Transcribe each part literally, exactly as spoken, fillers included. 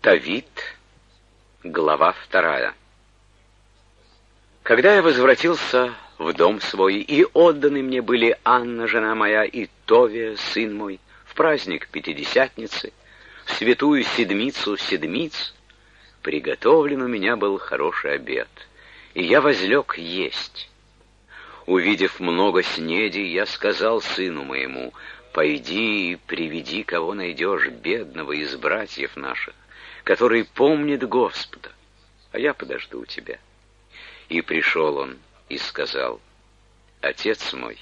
Тавит, глава вторая. Когда я возвратился в дом свой, и отданы мне были Анна, жена моя, и Товия, сын мой, в праздник Пятидесятницы, в святую седмицу седмиц, приготовлен у меня был хороший обед, и я возлег есть. Увидев много снедей, я сказал сыну моему: «Пойди и приведи, кого найдешь, бедного из братьев наших, который помнит Господа, а я подожду тебя». И пришел он и сказал: «Отец мой,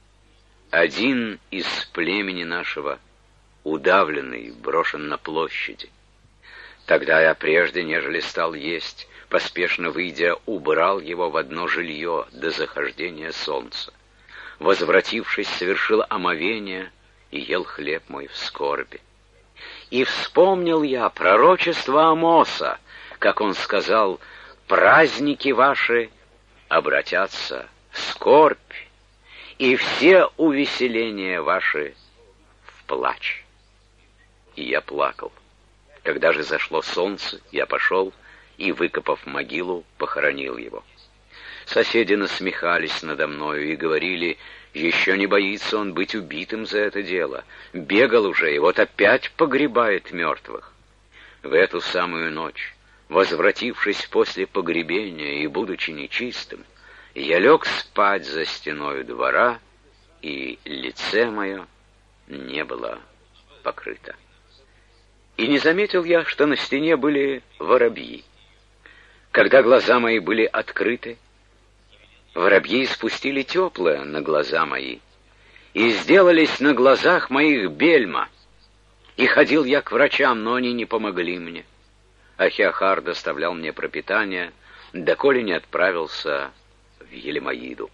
один из племени нашего удавленный, брошен на площади». Тогда я, прежде нежели стал есть, поспешно выйдя, убрал его в одно жилье до захождения солнца. Возвратившись, совершил омовение и ел хлеб мой в скорби. И вспомнил я пророчество Амоса, как он сказал: «Праздники ваши обратятся в скорбь, и все увеселения ваши в плач». И я плакал. Когда же зашло солнце, я пошел и, выкопав могилу, похоронил его. Соседи насмехались надо мною и говорили: «Еще не боится он быть убитым за это дело. Бегал уже, и вот опять погребает мертвых». В эту самую ночь, возвратившись после погребения и будучи нечистым, я лег спать за стеною двора, и лице мое не было покрыто. И не заметил я, что на стене были воробьи. Когда глаза мои были открыты, воробьи спустили теплое на глаза мои, и сделались на глазах моих бельма. И ходил я к врачам, но они не помогли мне. Ахиахар доставлял мне пропитание, доколе не отправился в Елемоиду.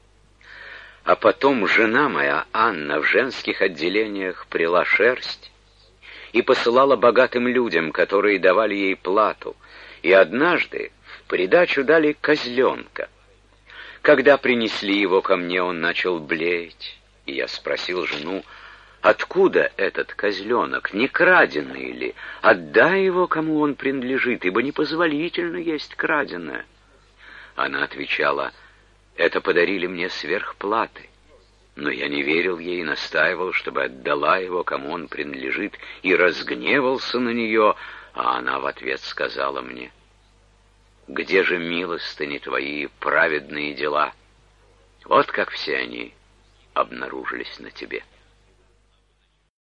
А потом жена моя, Анна, в женских отделениях прила шерсть и посылала богатым людям, которые давали ей плату, и однажды в придачу дали козленка. Когда принесли его ко мне, он начал блеять, и я спросил жену: «Откуда этот козленок, не краденый ли? Отдай его, кому он принадлежит, ибо непозволительно есть краденое». Она отвечала: «Это подарили мне сверх платы». Но я не верил ей и настаивал, чтобы отдала его, кому он принадлежит, и разгневался на нее, а она в ответ сказала мне: «Где же милостыни твои, праведные дела? Вот как все они обнаружились на тебе».